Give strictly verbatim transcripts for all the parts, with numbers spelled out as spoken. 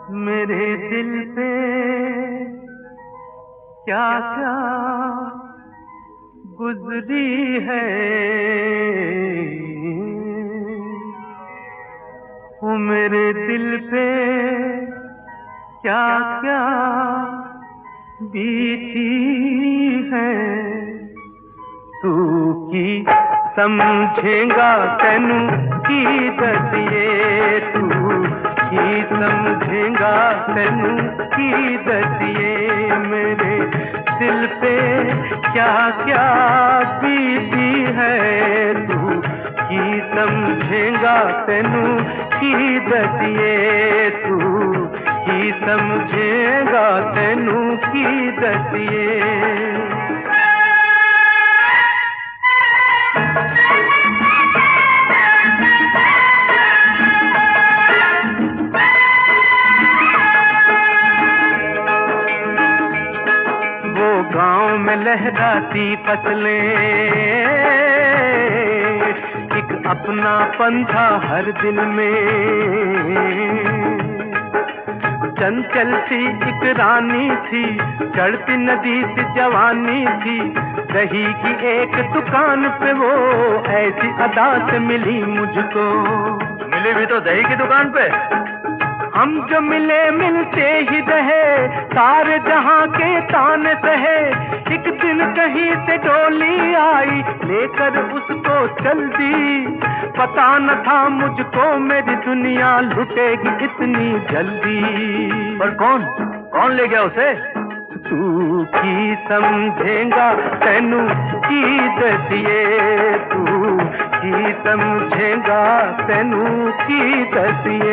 मेरे दिल पे क्या क्या गुजरी है, वो मेरे दिल पे क्या क्या बीती है। तू की समझेगा तेनू की दसिए, तू की समझेगा तेनू की दसिए। मेरे दिल पे क्या क्या बीती है, तू की समझेगा तेनू की दसिए, तू की समझेगा तेनू की दसिए। गांव में लहराती फसलें, एक अपना पंथा हर दिल में। चंचल सी एक रानी थी, चढ़ती नदी से जवानी थी। दही की एक दुकान पे वो ऐसी अदा से मिली मुझको। मिली भी तो दही की दुकान पे। हम जो मिले मिलते ही रहे, सारे जहां के ताने सहे। एक दिन कहीं से डोली आई, लेकर उसको चल दी। पता न था मुझको मेरी दुनिया लुटेगी इतनी जल्दी। पर कौन कौन ले गया उसे? तू की समझेगा तेनू की दसिए, तू की समझेगा तेनू की दसिए।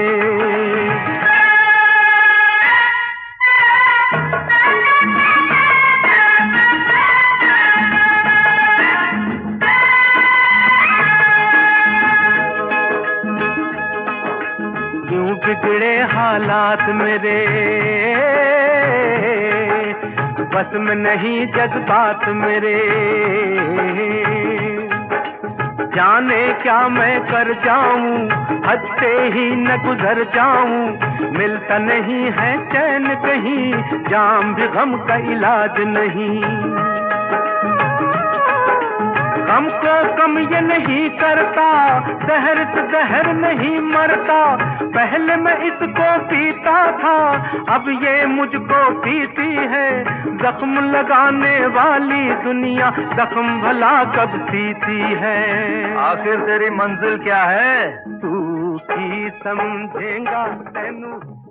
यूं बिगड़े हालात मेरे, बस में नहीं जज्बात मेरे। जाने क्या मैं कर जाऊं, हद से ही न गुजर जाऊं। मिलता नहीं है चैन कहीं, जाम भी गम का इलाज नहीं। गम को कम ये नहीं करता, जहर से जहर नहीं मरता। पहले मैं इसको पीता था, अब ये मुझको पीती है। जख्म लगाने वाली दुनिया जख्म भला कब सीती है। आखिर तेरी मंजिल क्या है? तू की समझेगा तेनू